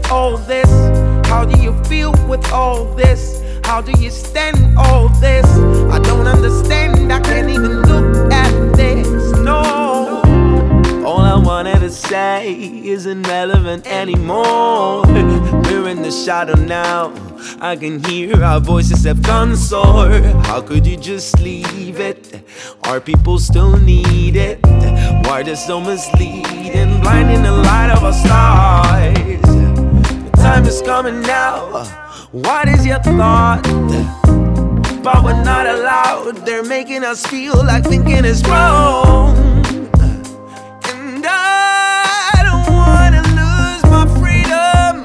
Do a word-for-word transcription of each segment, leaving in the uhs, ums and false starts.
all this? How do you feel with all this? How do you stand all this? I don't understand, I can't even look at this, no. All I wanted to say isn't relevant anymore. We're in the shadow now, I can hear our voices have gone sore. How could you just leave it? Our people still need it. Why they're so misleading, blinding the light of our stars? The time is coming now, what is your thought? But we're not allowed, they're making us feel like thinking is wrong. And I don't wanna lose my freedom.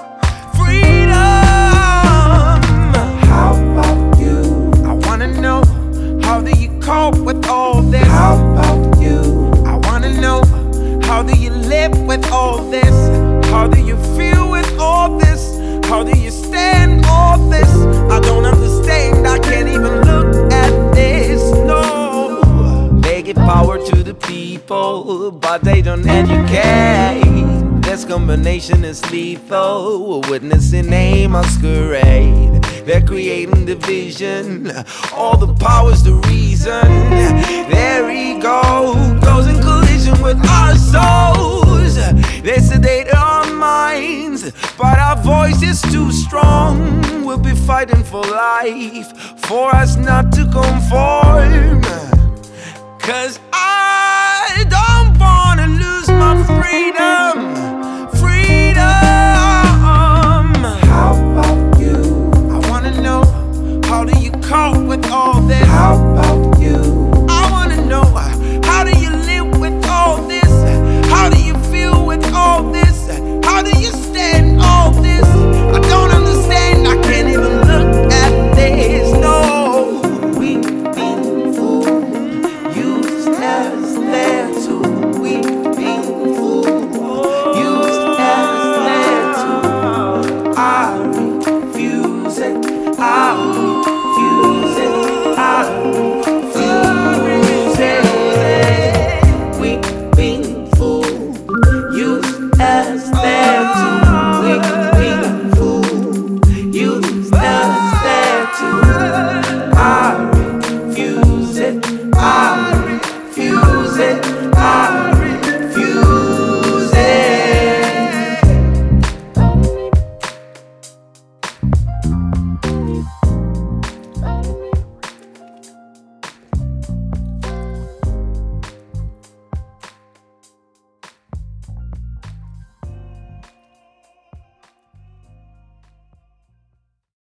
Freedom. How about you? I wanna know, how do you cope with all this? How about you? I wanna know, how do you live with all this? How do you feel with all this? How do you stand all this? I don't understand, I can't even look at this, no. They give power to the people, but they don't educate. This combination is lethal, we're witnessing a masquerade. They're creating division, all the power's the reason. Their ego goes in collision with our souls. They sedate our minds, but our voice is too strong. We'll be fighting for life, for us not to conform. Cause I don't wanna lose my freedom.